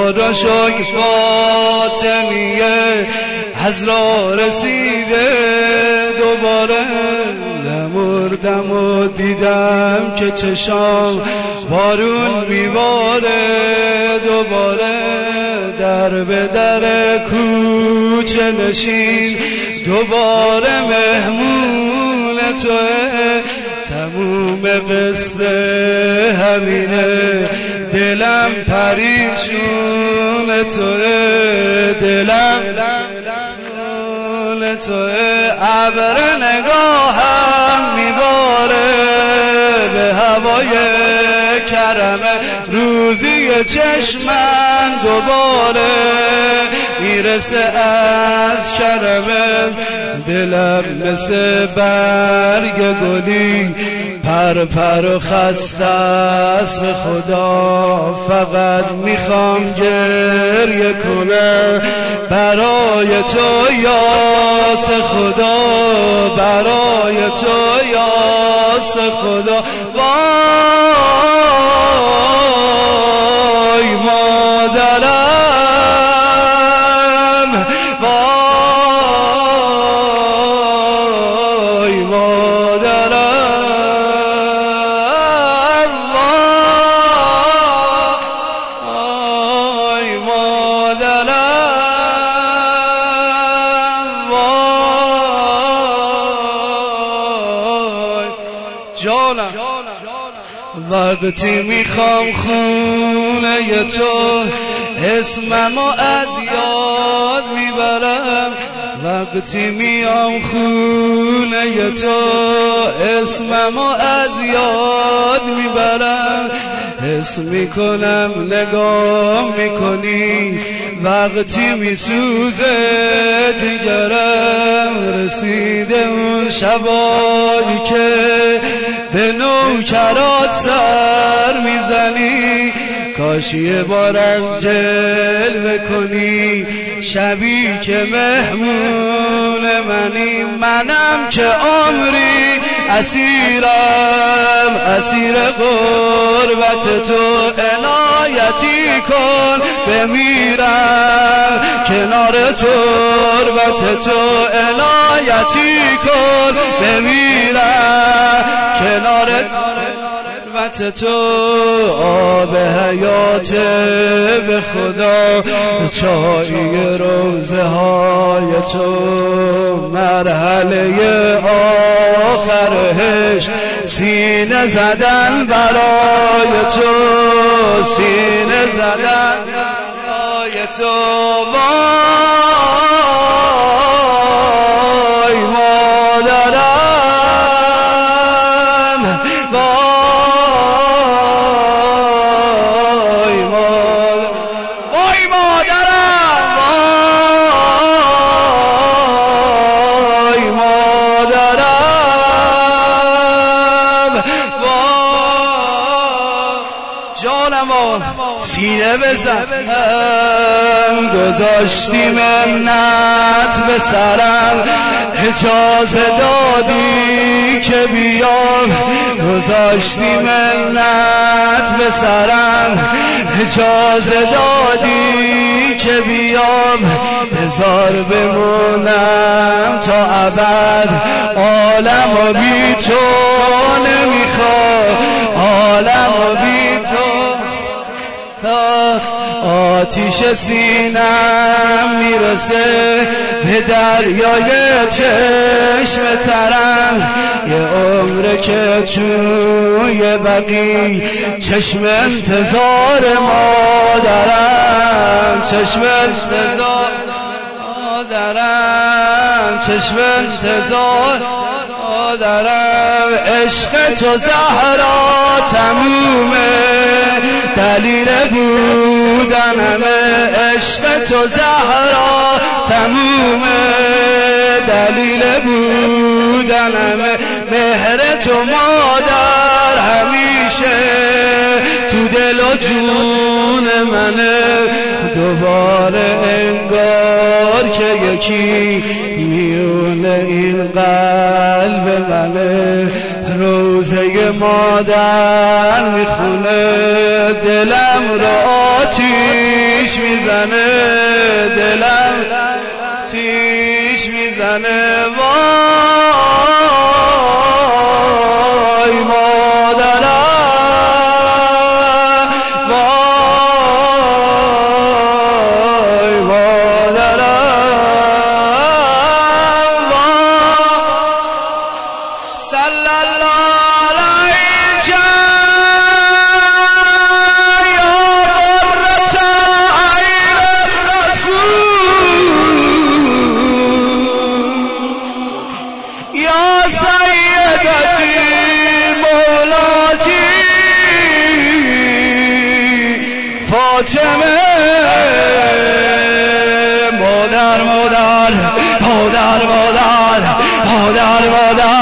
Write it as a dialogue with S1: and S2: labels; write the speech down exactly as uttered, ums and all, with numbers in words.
S1: خدا شکر فاطمیه عذرا رسیده دوباره. مردم و دیدم که چشام بارون میباره دوباره. در به در کوچه نشین دوباره مهمون توه. تموم قصه همینه دلم پریشون توه. دلم توه. ابر نگاهم میباره به هوای کرمه. روزی چشمم دوباره میرسه از کرمه. دلم مثل برگ گلی پر پر و خسته است به خدا. فقط میخوام گریه کنم برای تو یاس خدا. برای تو یاس خدا. وای مادرم وای مادرم وای مادرم وای جانم. وقتی میخوام خونه تو اسممو از یاد میبرم. وقتی میام خونه تو اسممو از یاد میبرم. حس میکنم نگاه میکنی وقتی میسوزه جگرم. رسیده اون شبایی که به نوکرات سر میزنی. کاش یه بارم جلوه کنی شبی که مهمون منی. منم که عمری اسیرم اسیر غربت تو. عنایتی کن بمیرم کنار تربت تو. عنایتی کن بمیرم کنار تربت تو. آب حیات به خدا چایی روزه های تو. مرحله آخرش سینه زدن برای تو. سینه زدن برای تو. وای مادرم وای مادرم وای مادرم وای مادرم وای جانم. سینه بزن گذاشتی منت به سرم. اجازه دادی که بیام. گذاشتی منت به سرم. اجازه دادی که بیام. بذار بمونم تا ابد. عالم و بی تو نمیخوام. عالم و بی تو. آتیش سینم میرسه به دریای چشم ترم. یه عمره که توی بقی چشم انتظار مادرم. چشم انتظار مادرم. چشم انتظار مادرم. عشق تو زهرا تمومه دلیل بودنمه. عشق تو زهرا تمومه دلیل بودنمه. مهر تو مادر همیشه تو دل و جون منه. دوباره انگار که یکی میونه این قلب منه. روزه مادر میخونه دلم رو آتیش میزنه دلم تیش میزنه وای مادرم وای مادرم وای صلی الله علیک یا قرة عین الرسول یا سیدتی مولاتی فاطمه مادر مادر مادر مادر مادر مادر